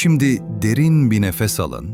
Şimdi derin bir nefes alın.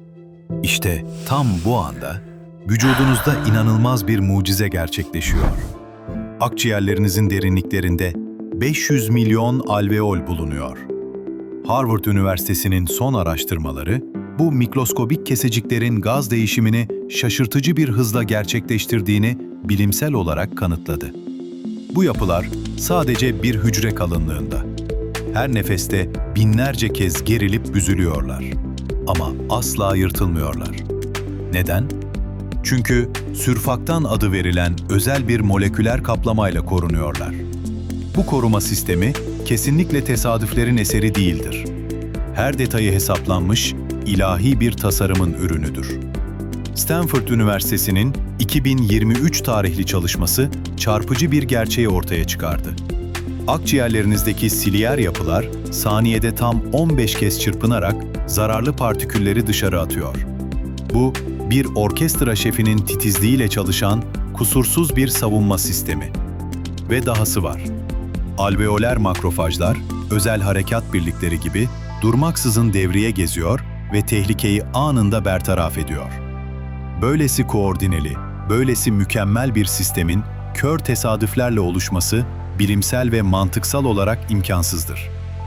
İşte tam bu anda vücudunuzda inanılmaz bir mucize gerçekleşiyor. Akciğerlerinizin derinliklerinde 500 milyon alveol bulunuyor. Harvard Üniversitesi'nin son araştırmaları, bu mikroskobik keseciklerin gaz değişimini şaşırtıcı bir hızla gerçekleştirdiğini bilimsel olarak kanıtladı. Bu yapılar sadece bir hücre kalınlığında. Her nefeste binlerce kez gerilip büzülüyorlar. Ama asla yırtılmıyorlar. Neden? Çünkü sürfaktan adı verilen özel bir moleküler kaplamayla korunuyorlar. Bu koruma sistemi kesinlikle tesadüflerin eseri değildir. Her detayı hesaplanmış, ilahi bir tasarımın ürünüdür. Stanford Üniversitesi'nin 2023 tarihli çalışması çarpıcı bir gerçeği ortaya çıkardı. Akciğerlerinizdeki siliyer yapılar saniyede tam 15 kez çırpınarak zararlı partikülleri dışarı atıyor. Bu, bir orkestra şefinin titizliğiyle çalışan kusursuz bir savunma sistemi. Ve dahası var. Alveoler makrofajlar, özel harekat birlikleri gibi durmaksızın devreye geziyor ve tehlikeyi anında bertaraf ediyor. Böylesi koordineli, böylesi mükemmel bir sistemin kör tesadüflerle oluşması bilimsel ve mantıksal olarak imkansızdır.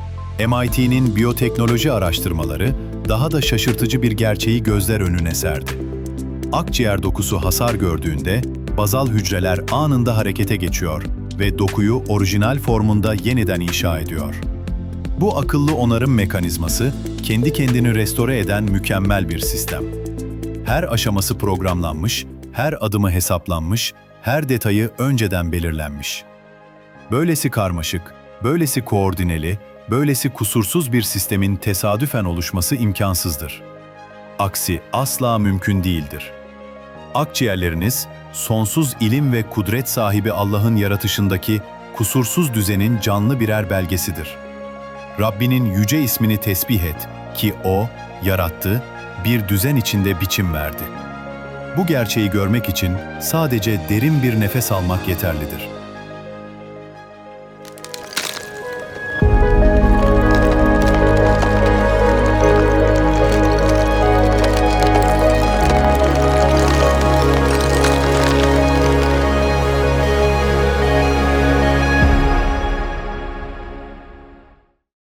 MIT'nin biyoteknoloji araştırmaları daha da şaşırtıcı bir gerçeği gözler önüne serdi. Akciğer dokusu hasar gördüğünde bazal hücreler anında harekete geçiyor ve dokuyu orijinal formunda yeniden inşa ediyor. Bu akıllı onarım mekanizması kendi kendini restore eden mükemmel bir sistem. Her aşaması programlanmış, her adımı hesaplanmış, her detayı önceden belirlenmiş. Böylesi karmaşık, böylesi koordineli, böylesi kusursuz bir sistemin tesadüfen oluşması imkansızdır. Aksi asla mümkün değildir. Akciğerleriniz, sonsuz ilim ve kudret sahibi Allah'ın yaratışındaki kusursuz düzenin canlı birer belgesidir. Rabbinin yüce ismini tesbih et ki O, yarattı, bir düzen içinde biçim verdi. Bu gerçeği görmek için sadece derin bir nefes almak yeterlidir.